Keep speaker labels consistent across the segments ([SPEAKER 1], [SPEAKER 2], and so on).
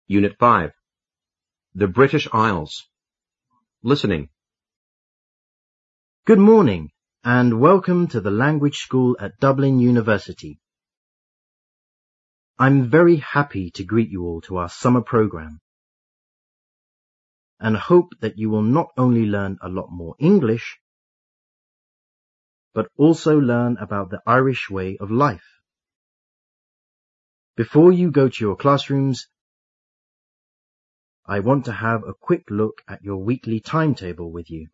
[SPEAKER 1] Unit 5. The British Isles. Listening.
[SPEAKER 2] Good morning, and welcome to the language school at Dublin University. I'm very happy to greet you all to our summer program, and hope that you will not only learn a lot more English, but also learn about the Irish way of life. Before you go to your classrooms, I want to have a quick look at your weekly timetable with you.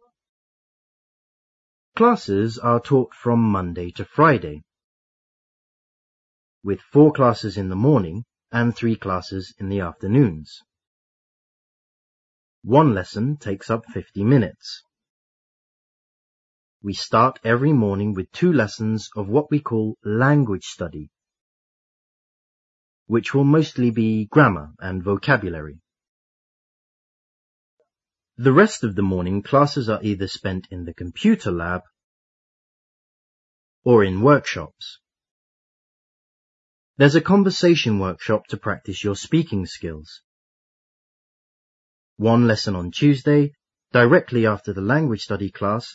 [SPEAKER 2] Classes are taught from Monday to Friday, with 4 classes in the morning and 3 classes in the afternoons. One lesson takes up 50 minutes. We start every morning with 2 lessons of what we call language study, which will mostly be grammar and vocabulary. The rest of the morning classes are either spent in the computer lab or in workshops. There's a conversation workshop to practice your speaking skills. One lesson on Tuesday, directly after the language study class,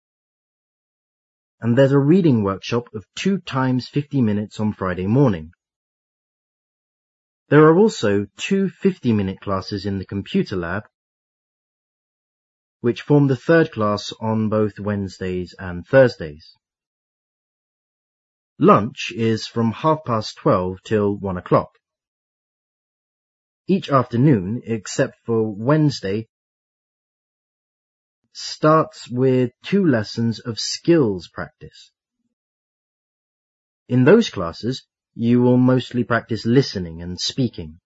[SPEAKER 2] and there's a reading workshop of 2 times 50 minutes on Friday morning. There are also 2 50-minute classes in the computer lab, which form the 3rd class on both Wednesdays and Thursdays. Lunch is from 12:30 till 1 o'clock. Each afternoon, except for Wednesday, starts with 2 lessons of skills practice. In those classes, you will mostly practice listening and speaking.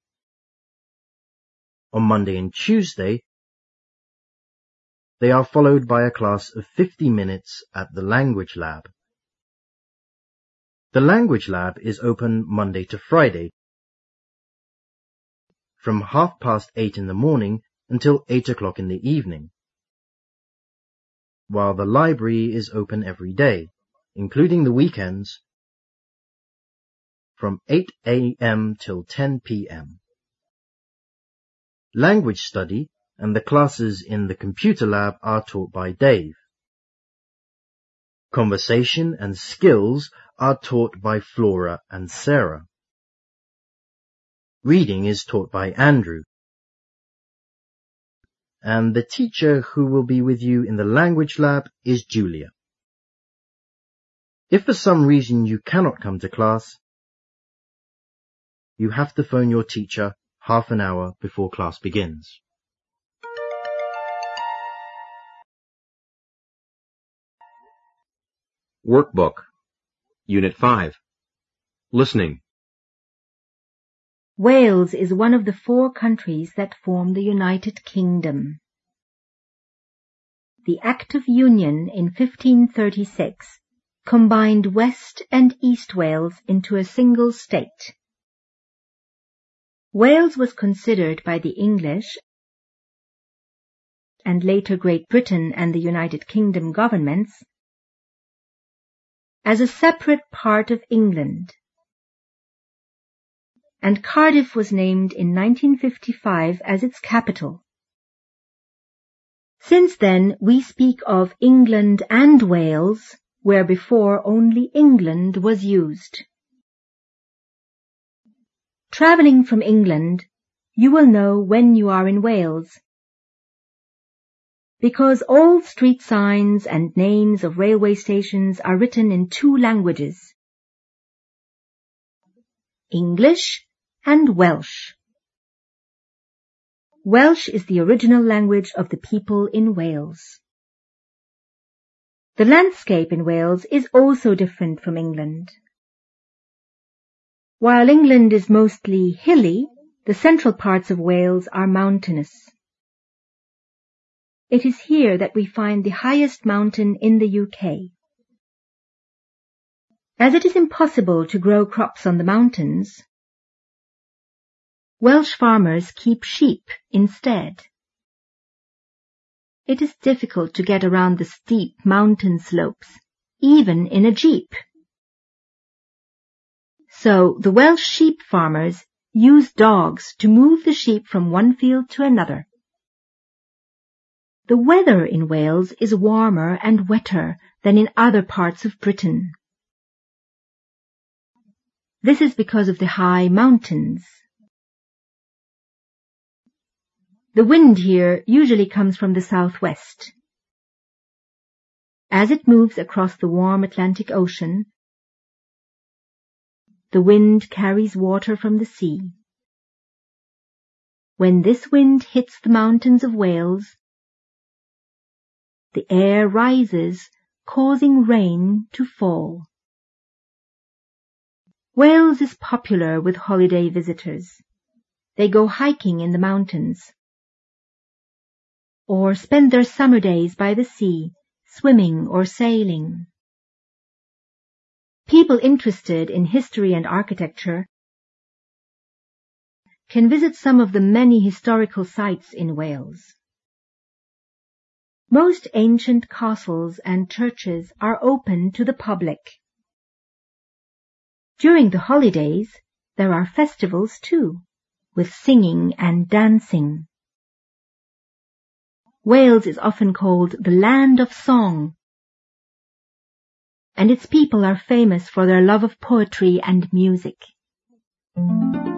[SPEAKER 2] On Monday and Tuesday, they are followed by a class of 50 minutes at the language lab. The language lab is open Monday to Friday, from 8:30 in the morning until 8 o'clock in the evening, while the library is open every day, including the weekends, from 8 a.m. till 10 p.m. Language study and the classes in the computer lab are taught by Dave. Conversation and skills are taught by Flora and Sarah. Reading is taught by Andrew. And the teacher who will be with you in the language lab is Julia. If for some reason you cannot come to class, you have to phone your teacher half an hour before class begins.
[SPEAKER 1] Workbook. Unit 5. Listening.
[SPEAKER 3] Wales is one of the 4 countries that form the United Kingdom. The Act of Union in 1536 combined West and East Wales into a single state. Wales was considered by the English and later Great Britain and the United Kingdom governments as a separate part of England, and Cardiff was named in 1955 as its capital. Since then, we speak of England and Wales, where before only England was used. Travelling from England, you will know when you are in Wales, because all street signs and names of railway stations are written in 2 languages, English and Welsh. Welsh is the original language of the people in Wales. The landscape in Wales is also different from England. While England is mostly hilly, the central parts of Wales are mountainous. It is here that we find the highest mountain in the UK. As it is impossible to grow crops on the mountains, Welsh farmers keep sheep instead. It is difficult to get around the steep mountain slopes, even in a jeep. So the Welsh sheep farmers use dogs to move the sheep from one field to another. The weather in Wales is warmer and wetter than in other parts of Britain. This is because of the high mountains. The wind here usually comes from the southwest. As it moves across the warm Atlantic Ocean, the wind carries water from the sea. When this wind hits the mountains of Wales, the air rises, causing rain to fall. Wales is popular with holiday visitors. They go hiking in the mountains, or spend their summer days by the sea, swimming or sailing. People interested in history and architecture can visit some of the many historical sites in Wales. Most ancient castles and churches are open to the public. During the holidays, there are festivals too, with singing and dancing. Wales is often called the Land of Song, and its people are famous for their love of poetry and music.